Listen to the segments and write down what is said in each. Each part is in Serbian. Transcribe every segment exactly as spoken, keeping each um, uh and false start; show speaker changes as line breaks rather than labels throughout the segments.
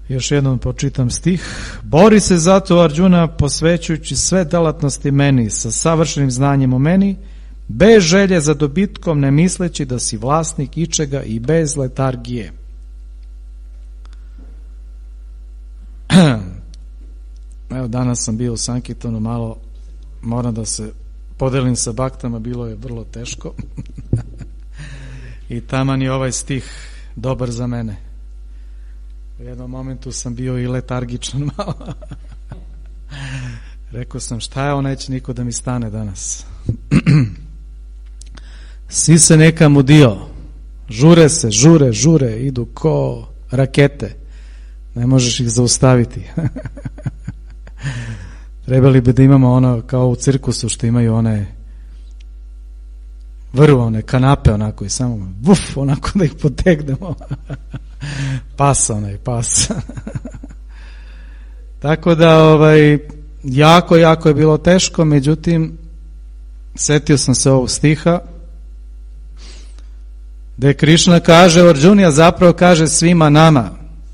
Još jednom počitam stih. Bori se zato, Arđuna, posvećujući sve delatnosti meni, sa savršenim znanjem o meni, bez želje za dobitkom, ne misleći da si vlasnik ičega i bez letargije. Evo, danas sam bio u Sankirtanu, malo moram da se podelim sa baktama, bilo je vrlo teško. I taman je ovaj stih dobar za mene. U jednom momentu sam bio i letargičan malo. Rekao sam, šta je ovo, neće niko da mi stane danas. Svi se nekam udio, žure se, žure, žure, idu ko rakete, ne možeš ih zaustaviti. Trebali bi da imamo ono kao u cirkusu što imaju one vrlo one kanape onako i samo vuf, onako da ih potegnemo. Pas onaj, pas. Tako da ovaj, jako, jako je bilo teško, međutim setio sam se ovog stiha gde Krišna kaže Arđuni, a zapravo kaže svima nama.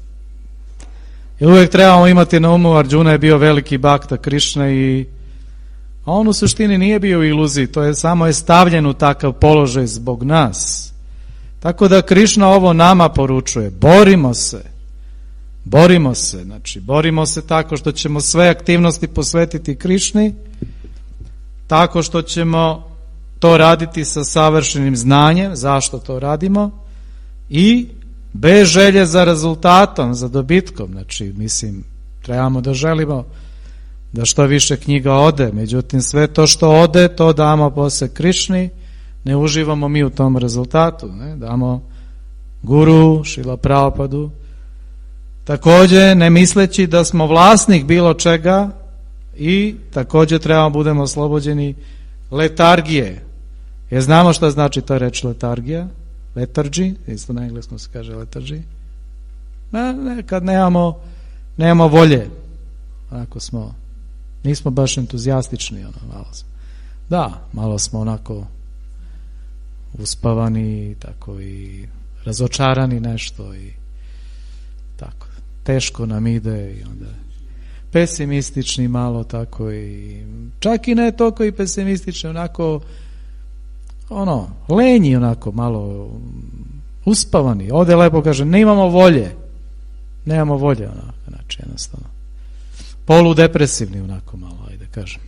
I uvijek trebamo imati na umu, Arđuna je bio veliki bakta Krišna i a on u suštini nije bio u iluziji, to je samo je stavljen u takav položaj zbog nas. Tako da Krišna ovo nama poručuje, borimo se, borimo se, znači borimo se tako što ćemo sve aktivnosti posvetiti Krišni, tako što ćemo to raditi sa savršenim znanjem, zašto to radimo, i bez želje za rezultatom, za dobitkom. Znači, mislim, trebamo da želimo da što više knjiga ode, međutim sve to što ode, to damo posle Krišni, ne uživamo mi u tom rezultatu, ne? Damo guru, Šrila Prabhupadu, također ne misleći da smo vlasnik bilo čega i također trebamo budemo oslobođeni letargije. Jer znamo šta znači ta reč letargija, letargy, isto na engleskom se kaže letargy, ne, ne, kad nemamo, nemamo volje, onako smo, nismo baš entuzijastični, ono, malo smo, da, malo smo onako uspavani, tako i razočarani nešto i tako, teško nam ide i onda pesimistični malo tako i čak i ne toliko i pesimistični, onako ono, lenji onako malo uspavani, ovdje lepo kaže ne imamo volje, nemamo volje onako, znači jednostavno poludepresivni onako malo, ajde kažem.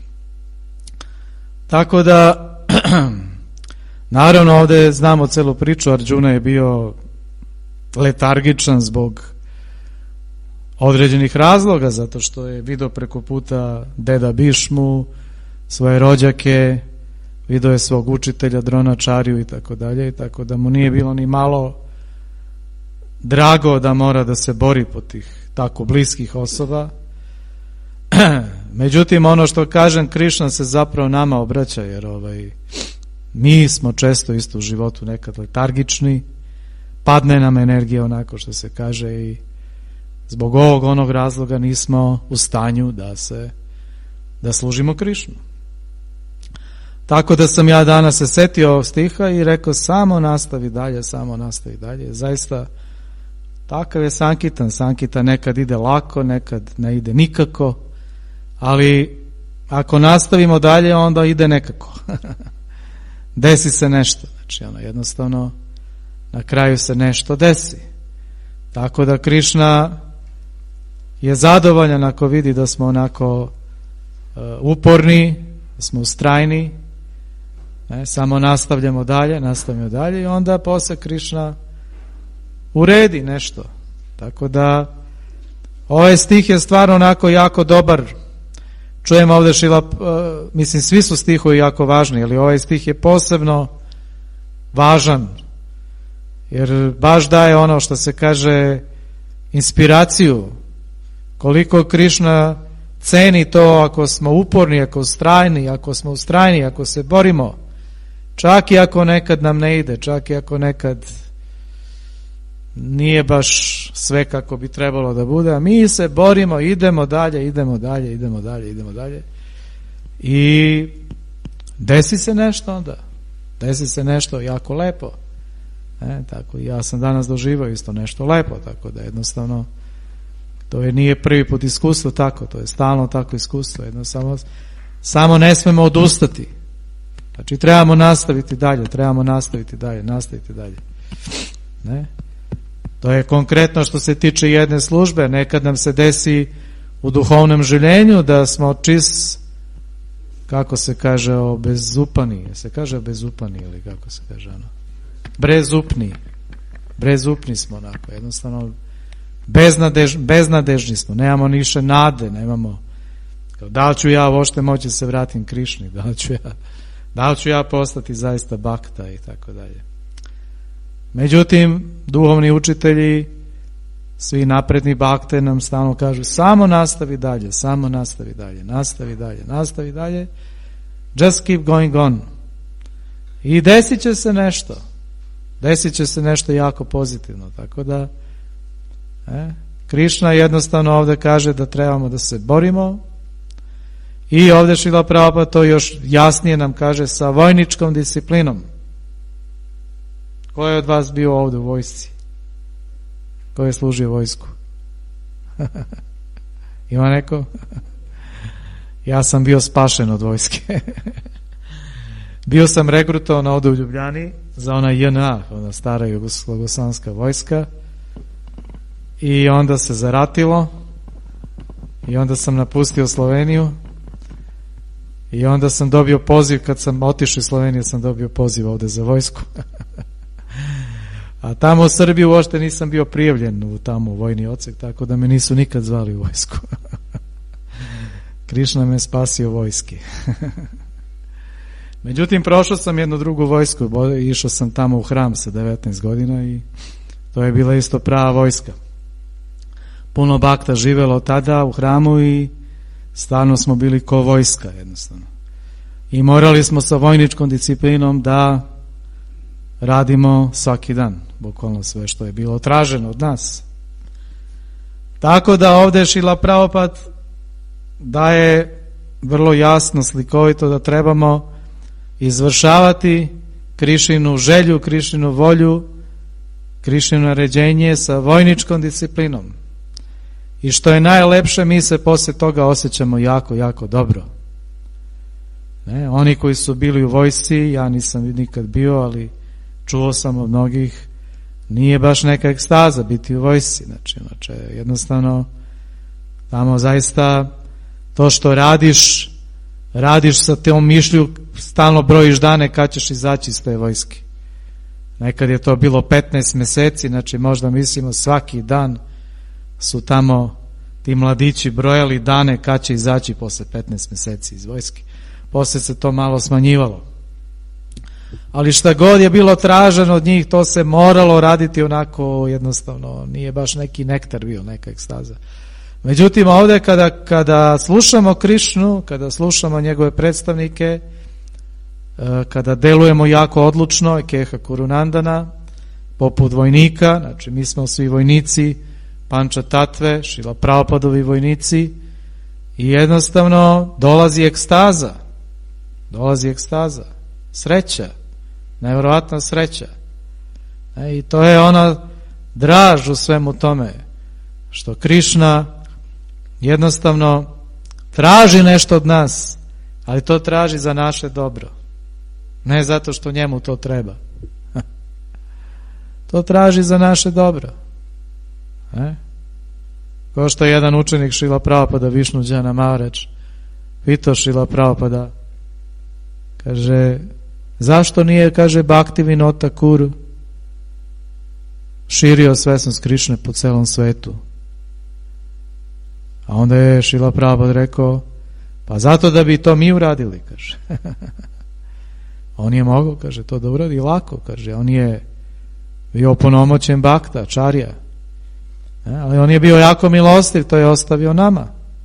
Tako da naravno ovdje znamo celu priču, Arđuna je bio letargičan zbog određenih razloga, zato što je video preko puta deda Bišmu, svoje rođake, video je svog učitelja Dronačariju i tako dalje, i tako da mu nije bilo ni malo drago da mora da se bori protiv tako bliskih osoba. Međutim, ono što kažem, Krišna se zapravo nama obraća, jer ovaj, mi smo često isto u životu nekad letargični, padne nam energija onako što se kaže i zbog ovog onog razloga nismo u stanju da se da služimo Krišnu. Tako da sam ja danas se setio ovog stiha i rekao samo nastavi dalje, samo nastavi dalje. Zaista takav je Sankirtan. Sankirtan nekad ide lako, nekad ne ide nikako, ali ako nastavimo dalje onda ide nekako. Desi se nešto, znači ono jednostavno na kraju se nešto desi. Tako da Krišna je zadovoljan ako vidi da smo onako uh, uporni, da smo ustrajni, ne, samo nastavljamo dalje, nastavljamo dalje i onda posle Krišna uredi nešto. Tako da ovaj stih je stvarno onako jako dobar. Čujemo ovdje Šila, uh, mislim svi su stihovi jako važni, ali ovaj stih je posebno važan, jer baš daje ono što se kaže inspiraciju, koliko Krišna ceni to ako smo uporni, ako ustrajni, ako smo ustrajni, ako se borimo, čak i ako nekad nam ne ide, čak i ako nekad nije baš sve kako bi trebalo da bude, a mi se borimo, idemo dalje, idemo dalje, idemo dalje, idemo dalje i desi se nešto onda, desi se nešto jako lepo. E, tako, ja sam danas doživao isto nešto lepo, tako da jednostavno To je nije prvi put iskustvo tako, to je stalno tako iskustvo, jedno samo, samo ne smemo odustati. Znači trebamo nastaviti dalje, trebamo nastaviti dalje, nastaviti dalje. Ne? To je konkretno što se tiče jedne službe. Nekad nam se desi u duhovnom življenju da smo čist, kako se kaže, bezupani, se kaže bezupani ili kako se kaže ono, brezupni, brezupni smo onako, jednostavno beznadež, beznadežni smo, nemamo niše nade, nemamo, kao, da li ću ja uopšte moći se vratim Krišni, da li ću ja, da li ću ja postati zaista bakta i tako dalje. Međutim, duhovni učitelji, svi napredni bakte nam stalno kažu samo nastavi dalje, samo nastavi dalje, nastavi dalje, nastavi dalje, just keep going on. I desit će se nešto, desit će se nešto jako pozitivno, tako da e, Krišna jednostavno ovdje kaže da trebamo da se borimo i ovdje Šrila Prabhupada to još jasnije nam kaže sa vojničkom disciplinom. Ko je od vas bio ovdje u vojsci? Ko je služio vojsku? Ima neko? Ja sam bio spašen od vojske. Bio sam regrutovan ovdje u Ljubljani za ona J N A, ona stara jugoslavenska vojska, i onda se zaratilo i onda sam napustio Sloveniju i onda sam dobio poziv, kad sam otišao iz Slovenije sam dobio poziv ovdje za vojsku. A tamo u Srbiji uopšte nisam bio prijavljen u tamo vojni odsek, tako da me nisu nikad zvali u vojsku. Krišna me spasio vojski. Međutim, prošao sam jednu drugu vojsku, išao sam tamo u hram sa devetnaest godina i to je bila isto prava vojska. Puno bakta živelo tada u hramu i stvarno smo bili ko vojska jednostavno. I morali smo sa vojničkom disciplinom da radimo svaki dan, bukvalno sve što je bilo traženo od nas. Tako da ovdje Šrila Prabhupada daje vrlo jasno, slikovito da trebamo izvršavati Krišinu želju, Krišinu volju, Krišino naređenje sa vojničkom disciplinom. I što je najlepše, mi se poslije toga osjećamo jako, jako dobro. Ne? Oni koji su bili u vojsci, ja nisam nikad bio, ali čuo sam od mnogih, nije baš neka ekstaza biti u vojsci. Znači, znači jednostavno tamo zaista to što radiš, radiš sa tom mišlju, stalno brojiš dane kad ćeš izaći iz te vojske. Nekad je to bilo petnaest mjeseci, znači možda mislimo svaki dan su tamo ti mladići brojali dane kad će izaći posle petnaest mjeseci iz vojske. Poslije se to malo smanjivalo. Ali šta god je bilo traženo od njih, to se moralo raditi onako jednostavno, nije baš neki nektar bio, neka ekstaza. Međutim, ovdje kada, kada slušamo Krišnu, kada slušamo njegove predstavnike, kada delujemo jako odlučno, Keha Kurunandana, poput vojnika, znači mi smo svi vojnici, Panča Tatve, Šrila Prabhupadovi vojnici, i jednostavno dolazi ekstaza, dolazi ekstaza, sreća, nevjerovatna sreća. E, i to je ona draž u svemu tome, što Krišna jednostavno traži nešto od nas, ali to traži za naše dobro, ne zato što njemu to treba. To traži za naše dobro. E? Kao što je jedan učenik Šrila Prabhupada, Višnu Džana Maharaj, pitao Šrila Prabhupada, kaže, zašto nije, kaže, Bhaktivinoda Thakur širio svesnost Krišne po celom svetu? A onda je Šrila Prabhupada rekao, pa zato da bi to mi uradili, kaže. On je mogao, kaže, to da uradi lako, kaže, on je bio opunomoćen bakta, čarja, e, ali on je bio jako milostiv, to je ostavio nama.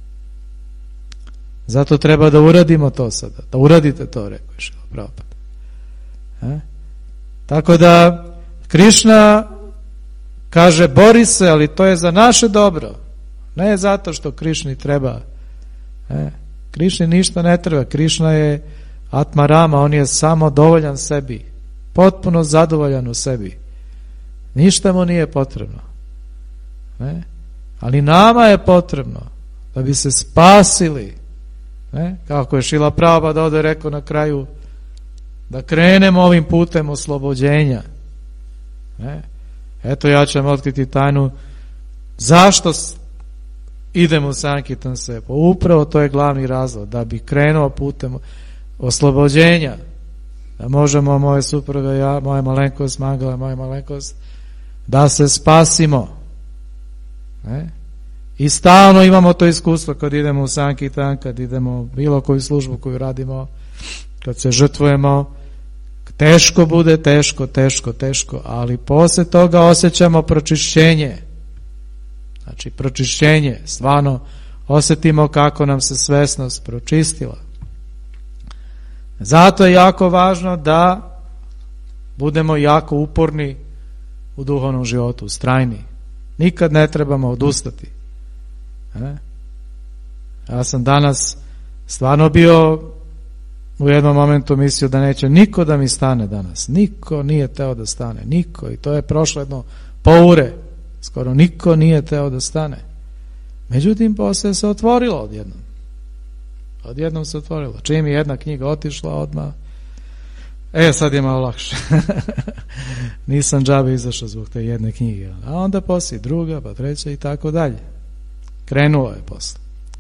Zato treba da uradimo to sada, da uradite to, rekao je Šrila Prabhupada. E? Tako da Krišna kaže, bori se, ali to je za naše dobro, ne zato što Krišni treba. E? Krišni ništa ne treba, Krišna je Atmarama, on je samo dovoljan sebi, potpuno zadovoljan u sebi, ništa mu nije potrebno. Ne? Ali nama je potrebno da bi se spasili, ne? Kako je Šrila Prabhupada ovdje rekao na kraju, da krenemo ovim putem oslobođenja. Ne? Eto, ja ću vam otkriti tajnu zašto idemo u Sankirtan Seva. Upravo to je glavni razlog, da bi krenuo putem oslobođenja, da možemo, moje supruga, ja, moja malenkost, Mangala, moja malenkost, da se spasimo. Ne? I stalno imamo to iskustvo kad idemo u Sankirtan, kad idemo u bilo koju službu koju radimo, kad se žrtvujemo, teško bude, teško, teško, teško, ali poslije toga osjećamo pročišćenje. Znači pročišćenje, stvarno osjetimo kako nam se svesnost pročistila. Zato je jako važno da budemo jako uporni u duhovnom životu, ustrajni. Nikad ne trebamo odustati. E? Ja sam danas stvarno bio u jednom momentu mislio da neće niko da mi stane danas. Niko nije teo da stane. Niko. I to je prošlo jedno poure. Skoro niko nije teo da stane. Međutim, poslije se otvorilo odjednom. Odjednom se otvorilo. Čim je jedna knjiga otišla odmah, e, sad je malo lakše. Nisam džabe izašao zbog te jedne knjige. A onda poslije druga, pa treća i tako dalje. Krenulo je posle.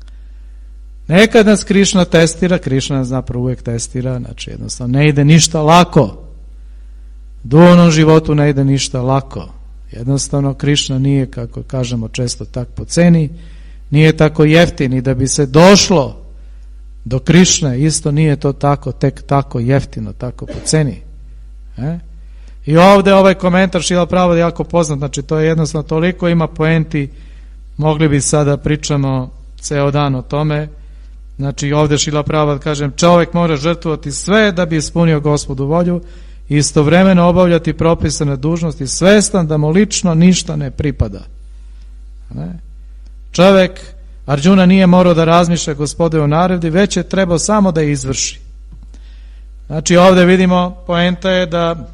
Nekad nas Krišna testira, Krišna nas zapravo uvijek testira, znači jednostavno ne ide ništa lako. U duhovnom životu ne ide ništa lako. Jednostavno Krišna nije, kako kažemo često, tak po ceni, nije tako jeftin i da bi se došlo do Krišne, isto nije to tako, tek tako jeftino, tako po ceni. E? I ovdje ovaj komentar Šrila Prabhupada jako poznat, znači to je jednostavno toliko ima poenti, mogli bi sada pričamo ceo dan o tome. Znači ovdje Šrila Prabhupada kažem, čovjek mora žrtvovati sve da bi ispunio Gospodu volju i istovremeno obavljati propisane dužnosti, svestan da mu lično ništa ne pripada. Ne? Čovjek, Arjuna, nije morao da razmišlja Gospodovoj naredbi, već je trebao samo da je izvrši. Znači ovdje vidimo, poenta je da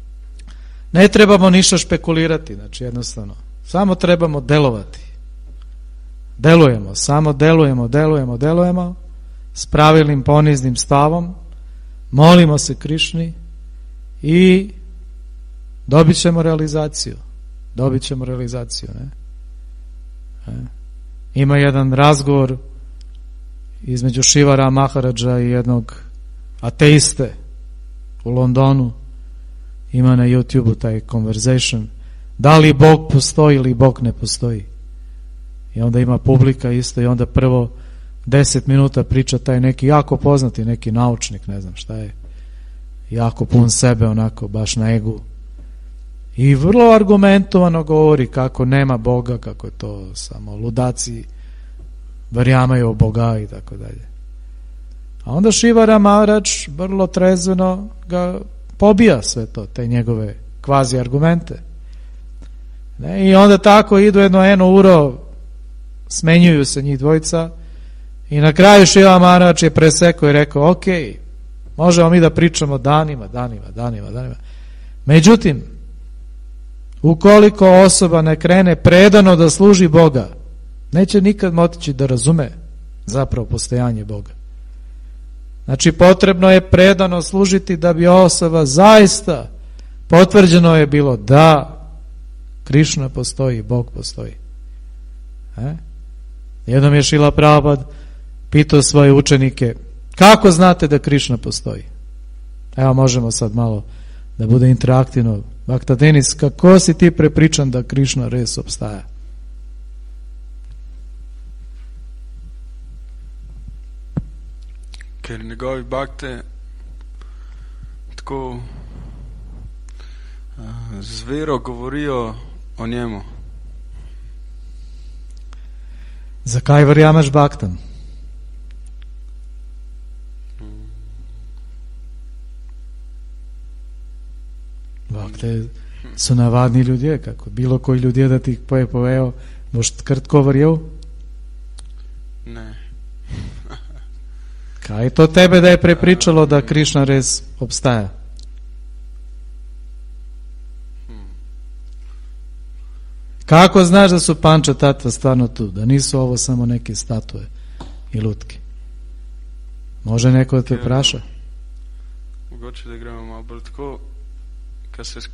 ne trebamo ništa špekulirati, znači jednostavno, samo trebamo delovati. Delujemo, samo delujemo, delujemo, delujemo s pravilnim poniznim stavom, molimo se Krišni i dobit ćemo realizaciju. Dobit ćemo realizaciju, ne? E? Ima jedan razgovor između Šivara Maharadža i jednog ateiste u Londonu. Ima na YouTubeu taj conversation. Da li Bog postoji ili Bog ne postoji? I onda ima publika isto i onda prvo deset minuta priča taj neki jako poznati, neki naučnik, ne znam šta je, jako pun sebe, onako baš na egu. I vrlo argumentovano govori kako nema Boga, kako je to samo ludaci verjamaju u Boga i tako dalje. A onda Šivara Maharaj vrlo trezveno ga pobija sve to, te njegove kvazi argumente. Ne? I onda tako idu jedno eno uro, smenjuju se njih dvojica i na kraju Šivara Maharaj je presekao i rekao, ok, možemo mi da pričamo danima, danima, danima, danima. Međutim, ukoliko osoba ne krene predano da služi Boga, neće nikad moći da razume zapravo postojanje Boga. Znači potrebno je predano služiti da bi osoba zaista potvrđeno je bilo da Krišna postoji, Bog postoji. E? Jednom je Šrila Prabhupada pitao svoje učenike, kako znate da Krišna postoji? Evo možemo sad malo da bude interaktivno. Bhakta Denis, kako si ti prepričan da Krišna res obstaja?
Ker njegovi bakte tako z vero govorijo o njemu.
Zakaj verjameš baktam? Bakte su navadni ljudje, kako bilo koji ljudje da ti poje povejo, boš krtko verjel?
Ne.
Kaj je to tebe da je prepričalo da Krišna res obstaja? Kako znaš da su Panča Tatva stvarno tu? Da nisu ovo samo neke statue i lutke? Može neko da te praša?
Mogoče da gremo malo bolj tako, kad se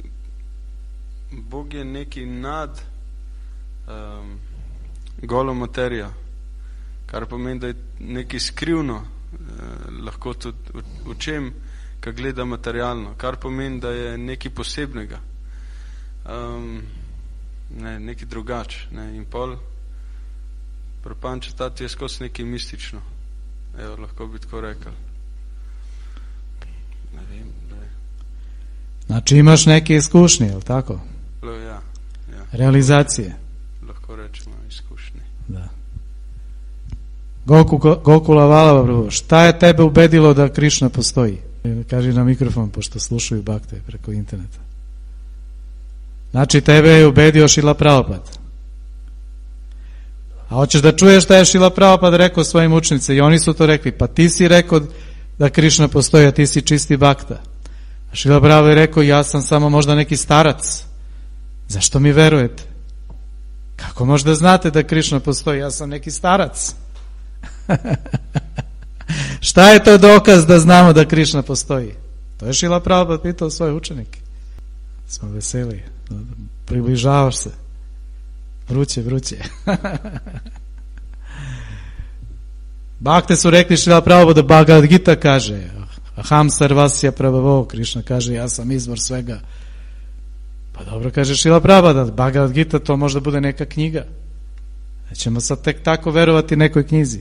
Bog je neki nad um, golo materijo, kar pomeni, da je nekaj skrivno, uh, lahko tudi v, v čem, kad gleda materialno, kar pomeni, da je nekaj posebnega, um, ne, nekaj drugač, ne, in pol pri Panča Tatvi je skozi nekaj mistično, evo, lahko bi tako rekel. Ne vem, da je.
Znači imaš neke iskušnje, je li tako?
Lo, ja, ja.
Realizacije.
Lahko rečemo iskušnje.
Da. Goku, Gokula Valava, prvo, šta je tebe ubedilo da Krišna postoji? Kaži na mikrofon, pošto slušaju bakte preko interneta. Znači tebe je ubedio Šrila Prabhupada. A hoćeš da čuješ šta je Šrila Prabhupada rekao svojim učenicima, i oni su to rekli, pa ti si rekao da Krišna postoji, a ti si čisti bakta. A Šrila Prabhupada je rekao, ja sam samo možda neki starac. Zašto mi verujete? Kako možda znate da Krišna postoji? Ja sam neki starac. Šta je to dokaz da znamo da Krišna postoji? To je Šrila Prabhupada pitao svoje učenike. Smo veseli. Približavaš se. Vruće, vruće. Bakte su rekli Šrila Prabhupada, Bhagavad Gita kaže, Aham sarvasya prabhavo, Krišna kaže, ja sam izvor svega. Pa dobro, kaže Šrila Prabhupada, Bhagavad Gita to možda bude neka knjiga. Nećemo sad tek tako verovati nekoj knjizi.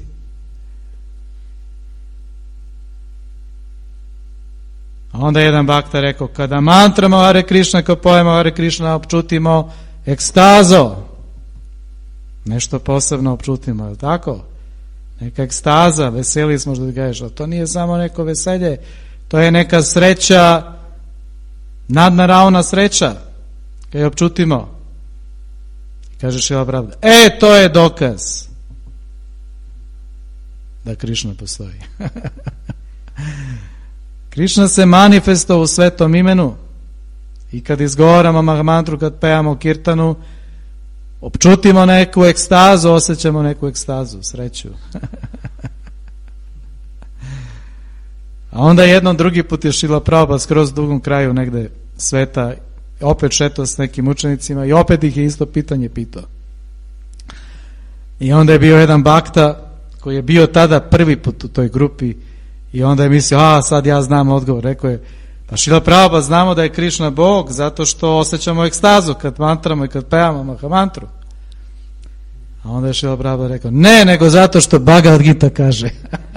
A onda jedan bakta rekao, kada mantramo Hare Krišna, kao pojemo Hare Krišna, opčutimo ekstazo. Nešto posebno opčutimo, je li tako? Neka ekstaza, veseli smo što ti kažeš, ali to nije samo neko veselje, to je neka sreća, nadnaravna sreća, kad je opčutimo. Kaže Šrila Prabhupada, e, to je dokaz da Krišna postoji. Krišna se manifestovao u svetom imenu i kad izgovaramo Mahamantru, kad pevamo kirtanu, opčutimo neku ekstazu, osjećamo neku ekstazu, sreću. A onda jednom drugi put je Šrila Prabhupada skroz drugom kraju negde sveta opet šetao s nekim učenicima i opet ih je isto pitanje pitao. I onda je bio jedan bakta koji je bio tada prvi put u toj grupi i onda je mislio, a sad ja znam odgovor. Rekao je, pa Šrila Prabhupada, znamo da je Krišna Bog zato što osjećamo ekstazu kad mantramo i kad pevamo Mahamantru. A onda je Šrila Prabhupada rekao, ne, nego zato što Bhagavad Gita kaže.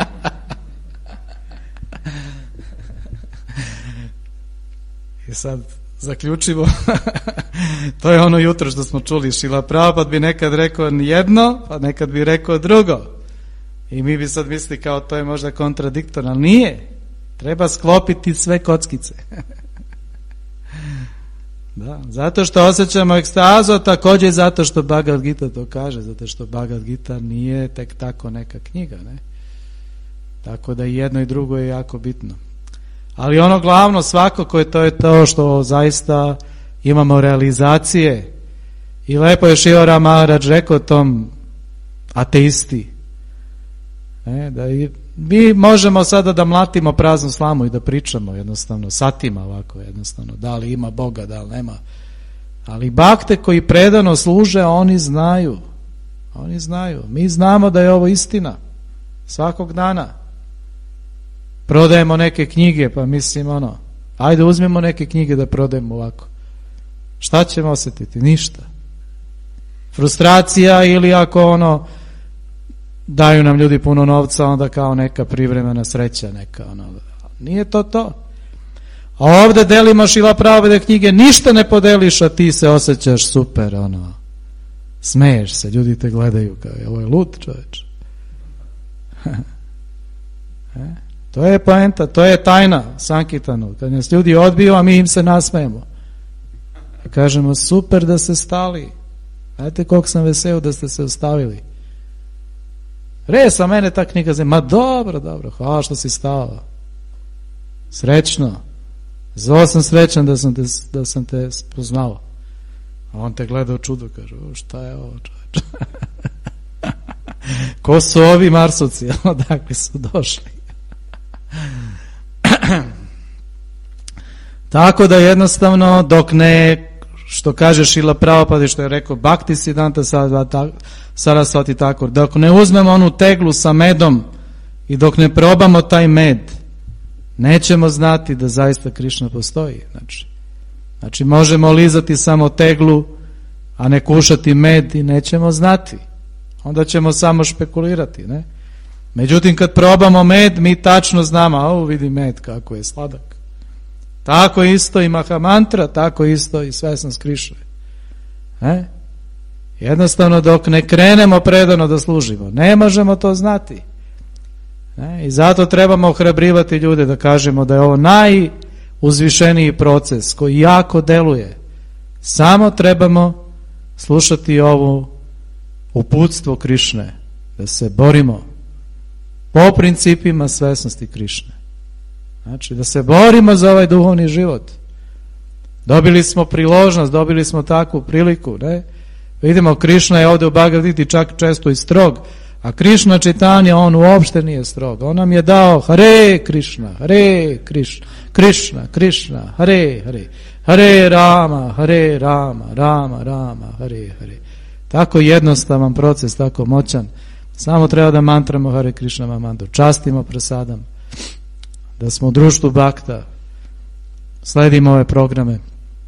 I sad zaključivo, to je ono jutro što smo čuli, Šrila Prabhupada bi nekad rekao jedno, pa nekad bi rekao drugo. I mi bi sad mislili kao to je možda kontradiktorno, ali nije. Treba sklopiti sve kockice. Da, zato što osjećamo ekstazu, također zato što Bhagavad Gita to kaže, zato što Bhagavad Gita nije tek tako neka knjiga, ne? Tako da i jedno i drugo je jako bitno. Ali ono glavno svakako je to, je to što zaista imamo realizacije. I lepo je Šivara Maharaj rekao tom ateisti, ne, da i mi možemo sada da mlatimo praznu slamu i da pričamo jednostavno satima ovako jednostavno, da li ima Boga, da li nema, ali bakte koji predano služe, oni znaju, oni znaju, mi znamo da je ovo istina svakog dana. Prodajemo neke knjige, pa mislim ono, ajde uzmemo neke knjige da prodajemo ovako, šta ćemo osjetiti? Ništa. Frustracija, ili ako ono daju nam ljudi puno novca, onda kao neka privremena sreća, neka ono, nije to to. A ovdje delimo Šrila Prabhupada knjige, ništa ne podeliš, a ti se osjećaš super, ono, smeješ se, ljudi te gledaju kao, ovo je lud čoveč. e? To je poenta, to je tajna Sankirtanu, kad nas ljudi odbiju, a mi im se nasmejemo. Kažemo, super da ste stali, znate koliko sam veseo da ste se ostavili. Resa, mene ta knjiga zem, ma dobro, dobro, hvala što si stala. Srećno. Zelo sam srećan da sam te, da sam te spoznao. A on te gleda u čudu, kaže, o, šta je ovo, čovječe? Ko su ovi Marsovci? Odakle su došli? Tako da jednostavno dok ne, što kaže Šrila Prabhupada, što je rekao Bhakti Siddhanta Sarasvati Thakur, dok ne uzmemo onu teglu sa medom i dok ne probamo taj med, nećemo znati da zaista Krišna postoji. Znači, znači možemo lizati samo teglu, a ne kušati med i nećemo znati. Onda ćemo samo špekulirati, ne? Međutim, kad probamo med, mi tačno znamo, a vidi med kako je sladak. Tako isto i Mahamantra, tako isto i svesnost Krišne. Ne? Jednostavno, dok ne krenemo predano da služimo, ne možemo to znati. Ne? I zato trebamo ohrabrivati ljude da kažemo da je ovo najuzvišeniji proces koji jako deluje. Samo trebamo slušati ovo uputstvo Krišne, da se borimo po principima svesnosti Krišne. Znači, da se borimo za ovaj duhovni život. Dobili smo priložnost, dobili smo takvu priliku, ne? Vidimo, Krišna je ovdje u Bhagavad Giti čak često i strog, a Krišna Čitanja, on uopšte nije strog. On nam je dao Hare Krišna, Hare Krišna, Krišna, Krišna, Hare, Hare, Hare Rama, Hare Rama, Rama, Rama, Hare, Hare. Tako jednostavan proces, tako moćan. Samo treba da mantramo Hare Krišna mantru, častimo prasadam, da smo u društvu Bhakta, sledimo ove programe,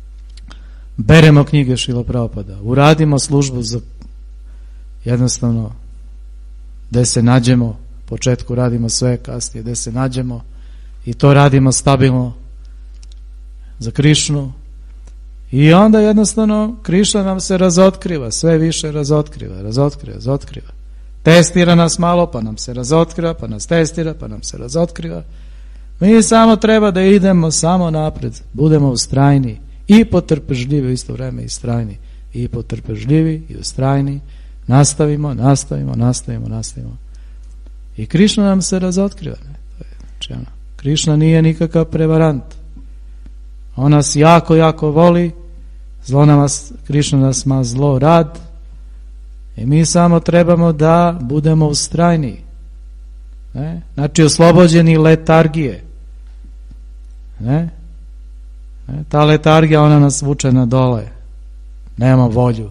beremo knjige Šrila Prabhupada, uradimo službu za jednostavno gde se nađemo, u početku radimo sve, kasnije gde se nađemo i to radimo stabilno za Krišnu i onda jednostavno Krišna nam se razotkriva, sve više razotkriva, razotkriva, razotkriva. Testira nas malo, pa nam se razotkriva, pa nas testira, pa nam se razotkriva. Mi samo treba da idemo samo napred, budemo ustrajni i potrpežljivi u isto vreme i strajni, i potrpežljivi i ustrajni, nastavimo, nastavimo, nastavimo, nastavimo. I Krišna nam se razotkriva. Ne? Znači, ono, Krišna nije nikakav prevarant. On nas jako, jako voli, zlo nas, Krišna nas ma zlo rad i mi samo trebamo da budemo ustrajni. Ne? Znači, oslobođeni letargije. Ne? Ne? Ta letargija, ona nas vuče na dole. Nemamo volju.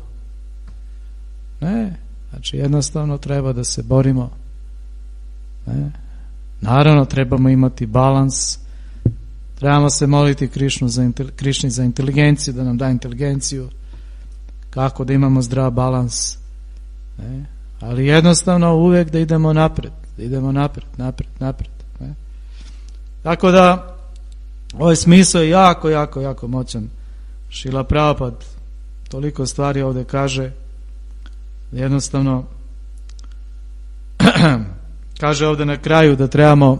Ne? Znači, jednostavno treba da se borimo. Ne? Naravno, trebamo imati balans. Trebamo se moliti Krišnu za, Krišni za inteligenciju, da nam da inteligenciju. Kako da imamo zdrav balans. Ne? Ali jednostavno uvijek da idemo napred. Da idemo napred, napred, napred. Ne? Tako da, ovaj smisao je jako, jako, jako moćan. Šrila Prabhupada toliko stvari ovdje kaže. Jednostavno, kaže ovdje na kraju da trebamo,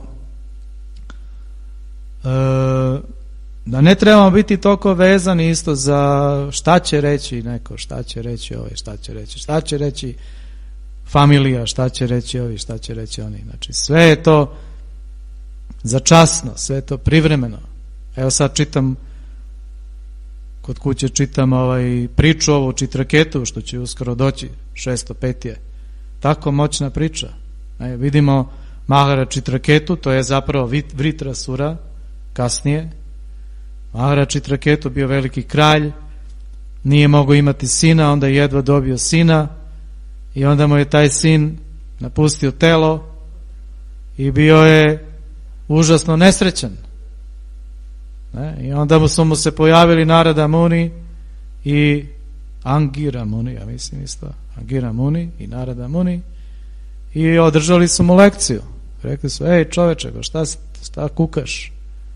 e, da ne trebamo biti toliko vezani isto za šta će reći neko, šta će reći ovaj, šta će reći, šta će reći familija, šta će reći ovi, šta će reći oni. Znači, sve je to začasno, sve je to privremeno. Evo sad čitam, kod kuće čitam ovaj priču ovu Čitraketu, što će uskoro doći, šesto pet je. Tako moćna priča. E, vidimo Mahara Čitraketu, to je zapravo Vritrasura, kasnije. Mahara Čitraketu bio veliki kralj, nije mogao imati sina, onda je jedva dobio sina i onda mu je taj sin napustio telo i bio je užasno nesrećan. Ne? I onda mu su mu se pojavili Narada Muni i Angira Muni, ja mislim isto, Angira Muni i Narada Muni i održali su mu lekciju. Rekli su, ej čoveče, šta, šta kukaš?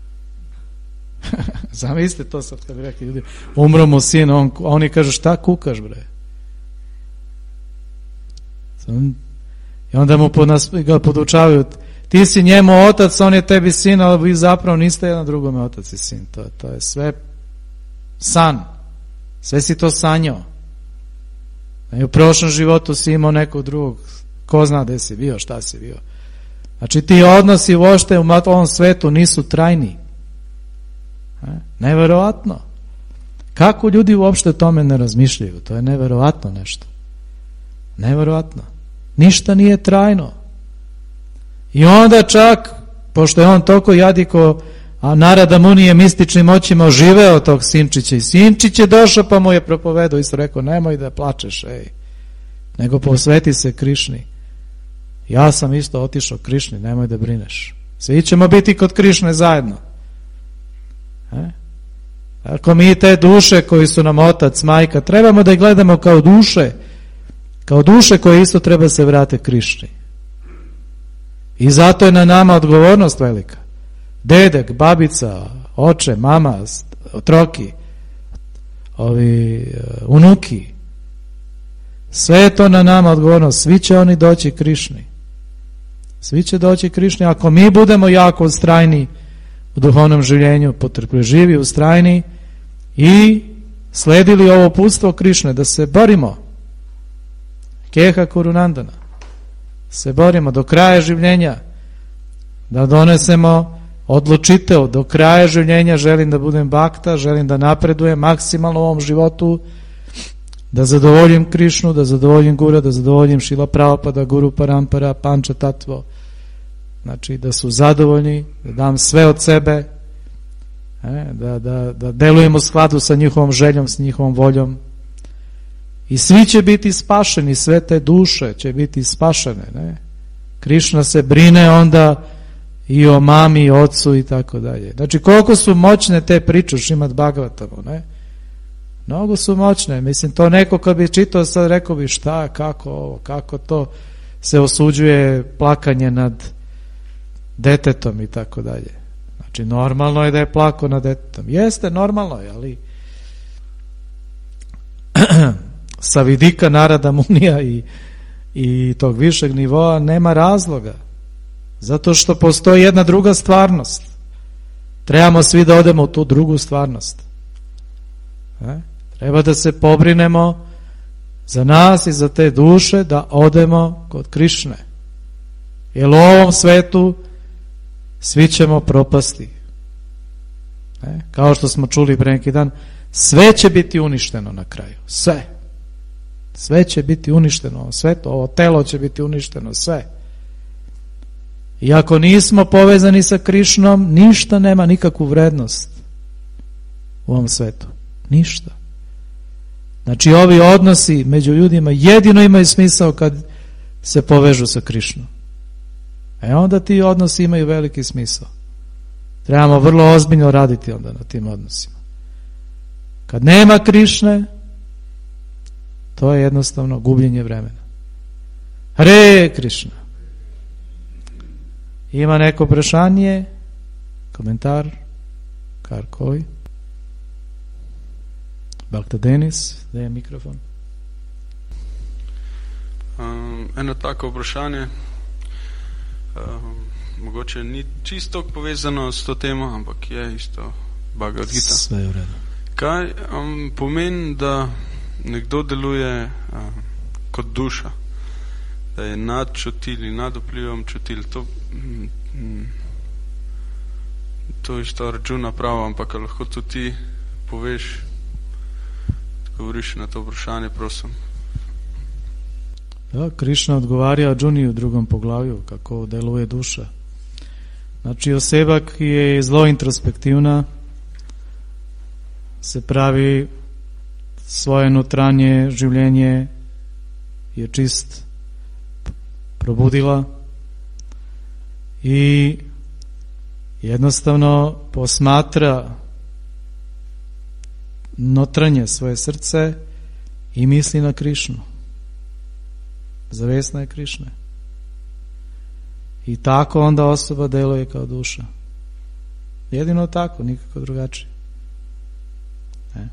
Zamislite to sad kad bi rekli ljudi, umro mu sin, on, oni kažu šta kukaš bre? I onda mu podnas, ga podučavaju, ti si njemu otac, on je tebi sin, ali vi zapravo niste jedan drugome otac i sin. To, to je sve san. Sve si to sanjao. I u prošlom životu si imao nekog drugog. Ko zna gde si bio, šta si bio. Znači ti odnosi uopšte u ovom svetu nisu trajni. Neverovatno. Kako ljudi uopšte o tome ne razmišljaju? To je neverovatno nešto. Neverovatno. Ništa nije trajno. I onda čak, pošto je on toliko jadiko, a Narada Muni je mističnim očima oživeo tog Sinčića i Sinčić je došao pa mu je propovedao, isto rekao, nemoj da plačeš, ej, nego posveti se Krišni. Ja sam isto otišao Krišni, nemoj da brineš. Svi ćemo biti kod Krišne zajedno. E? Ako mi te duše koji su nam otac, majka, trebamo da ih gledamo kao duše, kao duše koje isto treba se vrate Krišni. I zato je na nama odgovornost velika. Dedek, babica, oče, mama, otroki, ovi unuki, sve je to na nama odgovornost. Svi će oni doći Krišni. Svi će doći Krišni. Ako mi budemo jako ustrajni u duhovnom življenju, potrpežljivi, ustrajni i sledili ovo uputstvo Krišne, da se borimo, Keha Kurunandana, se borimo do kraja življenja, da donesemo odlučitev, do kraja življenja želim da budem bakta, želim da napredujem maksimalno u ovom životu, da zadovoljim Krišnu, da zadovoljim Gura, da zadovoljim Šila Prabhupada, Guru Parampara, Panča Tatvo, znači da su zadovoljni, da dam sve od sebe, da, da, da delujem u skladu sa njihovom željom, s njihovom voljom. I svi će biti spašeni, sve te duše će biti spašene. Ne? Krišna se brine onda i o mami, i ocu i tako dalje. Znači koliko su moćne te priče u Šrimad Bhagavatamu, ne? Mnogo su moćne. Mislim, to neko kad bi čitao sad rekao bi šta, kako ovo, kako to se osuđuje plakanje nad detetom i tako dalje. Znači normalno je da je plako nad detetom. Jeste, normalno je, ali sa vidika Narada Munija i, i tog višeg nivoa nema razloga. Zato što postoji jedna druga stvarnost. Trebamo svi da odemo u tu drugu stvarnost. E? Treba da se pobrinemo za nas i za te duše, da odemo kod Krišne. Jer u ovom svetu svi ćemo propasti. E? Kao što smo čuli pre neki dan, sve će biti uništeno na kraju. Sve. Sve će biti uništeno. Sve to, ovo telo će biti uništeno. Sve. I ako nismo povezani sa Krišnom, ništa nema nikakvu vrednost u ovom svetu. Ništa. Znači ovi odnosi među ljudima jedino imaju smisao kad se povežu sa Krišnom. E onda ti odnosi imaju veliki smisao. Trebamo vrlo ozbiljno raditi onda na tim odnosima. Kad nema Krišne, to je jednostavno gubljenje vremena. Hare Krišna. Ima neko vprašanje, komentar, kar koji? Bhakta Denis, da je mikrofon.
Um, eno tako vprašanje, um, mogoče ni čisto povezano s to temo, ampak je isto Bhagavad Gita.
Sve je v redu.
Kaj um, pomeni, da nekdo deluje um, kot duša, da je nad čutili, nad vplivom čutili, to, mm, to isto Arjuna pravo, ampak lahko tudi ti poveš, govoriš na to vprašanje, prosim.
Da, Krišna odgovarja Arjuni u drugom poglavju, kako deluje duša. Znači oseba, ki je zelo introspektivna, se pravi svoje notranje življenje je čist probudila i jednostavno posmatra notranje svoje srce i misli na Krišnu. Zavesna je Krišne. I tako onda osoba deluje kao duša. Jedino tako, nikako drugačije. Ne?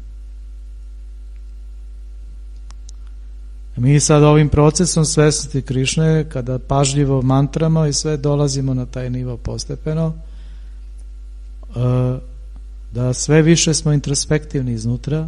Mi sad ovim procesom svesnosti Krišne, kada pažljivo mantramo i sve dolazimo na taj nivo postepeno, da sve više smo introspektivni iznutra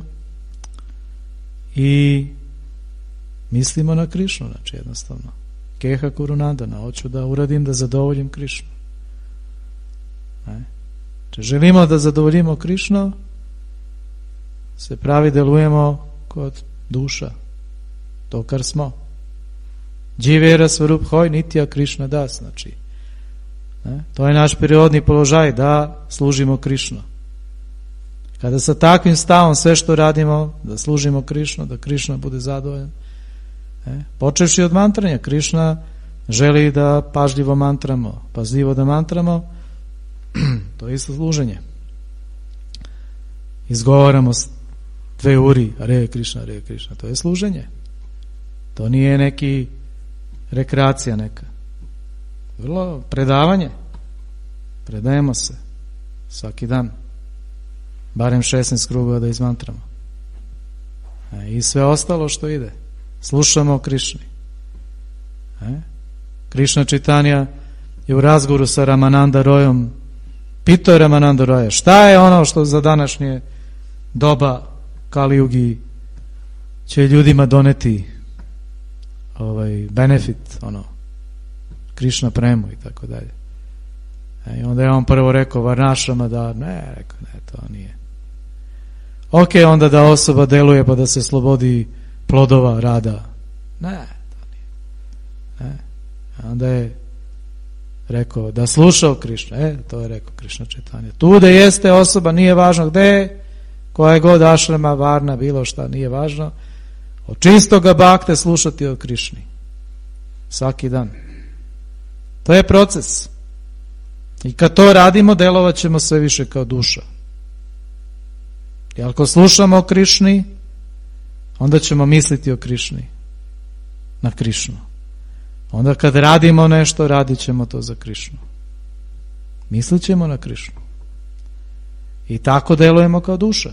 i mislimo na Krišnu, znači jednostavno. Keha Kurunandana, hoću da uradim da zadovoljim Krišnu. Ne? Če želimo da zadovoljimo Krišnu, se pravi delujemo kot duša, to kar smo. Dživera svarup hoj nitya Krišna das, znači ne? To je naš prirodni položaj, da služimo Krišnu. Kada sa takvim stavom sve što radimo, da služimo Krišnu, da Krišna bude zadovoljan, ne? Počevši od mantranja, Krišna želi da pažljivo mantramo, pažljivo da mantramo, to je isto služenje. Izgovaramo dve uri, Hare Krišna, Hare Krišna, to je služenje. To nije neki rekreacija neka. Vrlo predavanje. Predajemo se svaki dan. Barem šesnaest krugova da izmantramo. E, I sve ostalo što ide. Slušamo o Krišni. E? Krišna Čitanja je u razgovoru sa Ramananda Royom pitao je Ramananda Roya šta je ono što za današnje doba Kali Yugi će ljudima doneti ovaj benefit, ono Krišna premu i tako dalje. I onda je on prvo rekao varnašama da ne, rekao ne, to nije. Ok, onda da osoba deluje pa da se slobodi plodova rada. Ne, to nije. Ne. Onda je rekao da slušao Krišna, e, to je rekao Krišna Čitanja. Tu da jeste osoba, nije važno gde je, koja je god ašrama, varna, bilo šta, nije važno. Od čistoga bakte slušati o Krišni. Svaki dan. To je proces. I kad to radimo, delovat ćemo sve više kao duša. I ako slušamo o Krišni, onda ćemo misliti o Krišni. Na Krišnu. Onda kad radimo nešto, radit ćemo to za Krišnu. Mislit ćemo na Krišnu. I tako delujemo kao duša.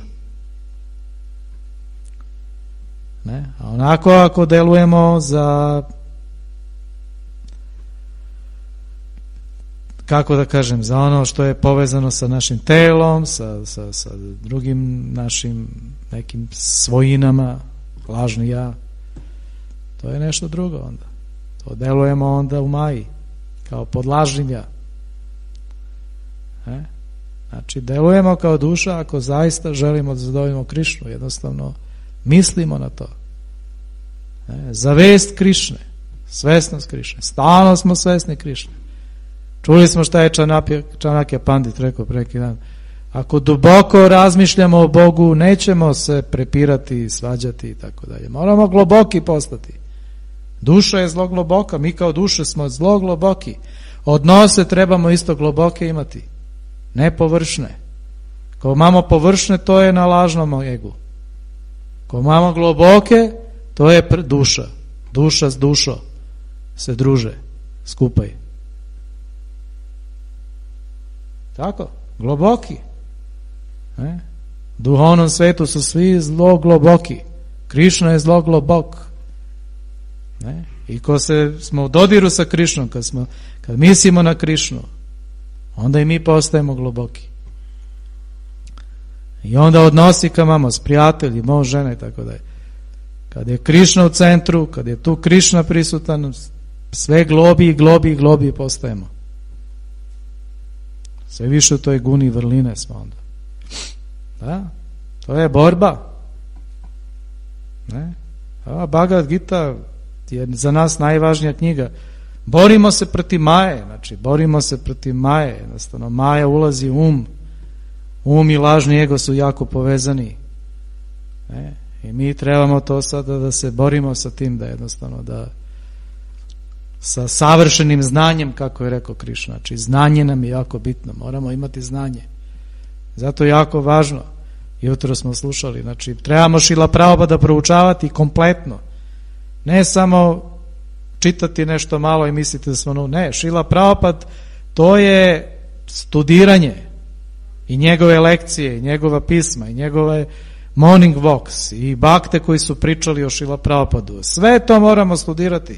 Ne? A onako ako delujemo za, kako da kažem, za ono što je povezano sa našim telom, sa, sa, sa drugim našim nekim svojinama, lažni ja, to je nešto drugo onda. To delujemo onda u maji, kao pod lažnim ja. E? Znači, delujemo kao duša ako zaista želimo da zadovoljimo Krišnu, jednostavno mislimo na to. E? Zavest Krišne, svesnost Krišne, stalno smo svesni Krišne. Čuli smo šta je Čanakja, Čanakja Pandit rekao preki dan. Ako duboko razmišljamo o Bogu, nećemo se prepirati, svađati i tako dalje. Moramo globoki postati. Duša je zlo globoka, mi kao duše smo zlo globoki. Odnose trebamo isto globoke imati, ne površne. Ko imamo površne, to je na lažnom egu. Ko imamo globoke, to je duša. Duša s dušo se druže, skupaj. Tako, globoki. Ne? U duhovnom svetu su svi zlo globoki. Krišna je zlo globok. Ne? I ko se smo u dodiru sa Krišnom, kad, smo, kad mislimo na Krišnu, onda i mi postajemo globoki. I onda odnosi ka mamo s prijatelji, mož, žene i tako da je. Kad je Krišna u centru, kad je tu Krišna prisutan, sve globi i globi i globi postajemo. Sve više u toj guni vrline smo onda. Da, to je borba. Ne? A Bhagavad Gita je za nas najvažnija knjiga. Borimo se protiv maje, znači borimo se protiv maje, jednostavno maja ulazi u um, um i lažni ego su jako povezani. Ne? I mi trebamo to sada da se borimo sa tim, da jednostavno da sa savršenim znanjem, kako je rekao Krišna, znači znanje nam je jako bitno, moramo imati znanje. Zato je jako važno, jutro smo slušali, znači trebamo Šrila Prabhupada proučavati kompletno. Ne samo čitati nešto malo i misliti da smo, ne, Šrila Prabhupada to je studiranje i njegove lekcije, i njegova pisma, i njegove morning walks, i bakte koji su pričali o Šrila Prabhupadu. Sve to moramo studirati.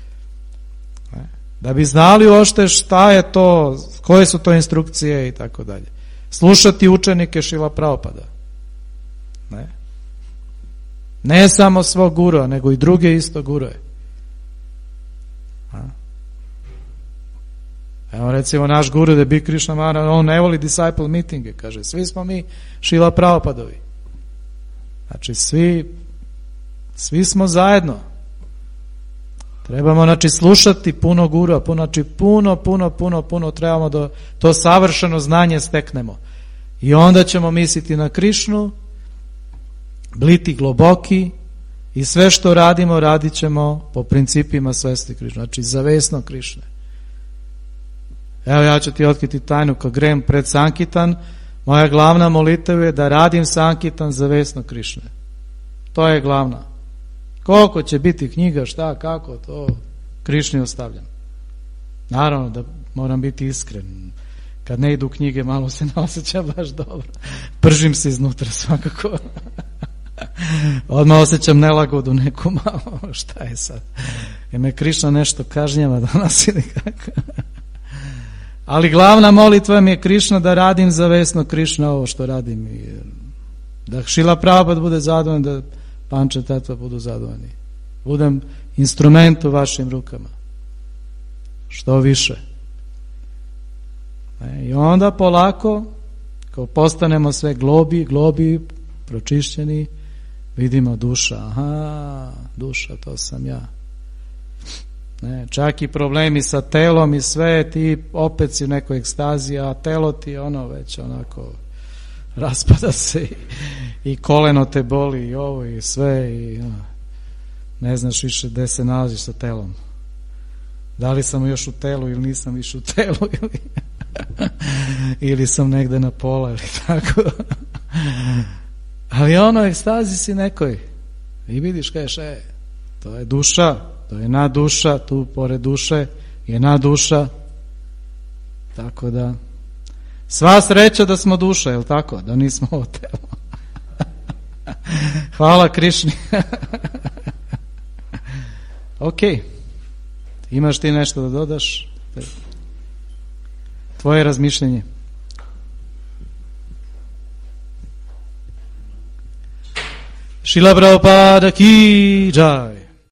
Da bi znali uopšte šta je to, koje su to instrukcije i tako dalje. Slušati učenike Šrila Prabhupada. Ne? Ne samo svog gurua, nego i druge isto gurue. Evo recimo naš guru da bi Krišna Maharaj, on ne voli disciple meetinge, kaže, svi smo mi Šrila Prabhupadovi. Znači svi, svi smo zajedno. Trebamo znači slušati puno guru, puno, znači puno, puno, puno, puno trebamo da to savršeno znanje steknemo. I onda ćemo misliti na Krišnu, biti globoki i sve što radimo, radit ćemo po principima svesti Krišne, znači zavesno Krišne. Evo ja ću ti otkriti tajnu, kad grem pred Sankitan, moja glavna molitev je da radim Sankitan zavesno Krišne. To je glavna. Koliko će biti knjiga, šta, kako, to Krišni ostavljam. Naravno da moram biti iskren. Kad ne idu knjige, malo se ne osjećam baš dobro. Pržim se iznutra svakako. Odmah osjećam nelagodu neku malo. Šta je sad? Je me Krišna nešto kažnjava danas ili kako? Ali glavna molitva mi je Krišna da radim zavesno Krišna ovo što radim. I da Šrila Prabhupada bude zadovoljan, da Panča Tatva budu zadovoljni. Budem instrument u vašim rukama. Što više. E, I onda polako, kao postanemo sve globi, globi, pročišćeni, vidimo duša. Aha, duša, to sam ja. Ne, čak i problemi sa telom i sve, ti opet si u nekoj ekstaziji, a telo ti ono već onako raspada se i, i koleno te boli i ovo i sve i no, ne znaš više gde se nalaziš sa telom. Da li sam još u telu ili nisam više u telu ili, ili sam negde na pola ili tako. Ali ono, ekstazi si nekoj i vidiš kažeš, e, to je duša, to je na duša, tu pored duše je na duša, tako da sva sreća da smo duša, jel tako? Da nismo ovo telo. Hvala Krišni. Ok. Imaš ti nešto da dodaš? Tvoje razmišljenje. Šrila Prabhupada ki jai.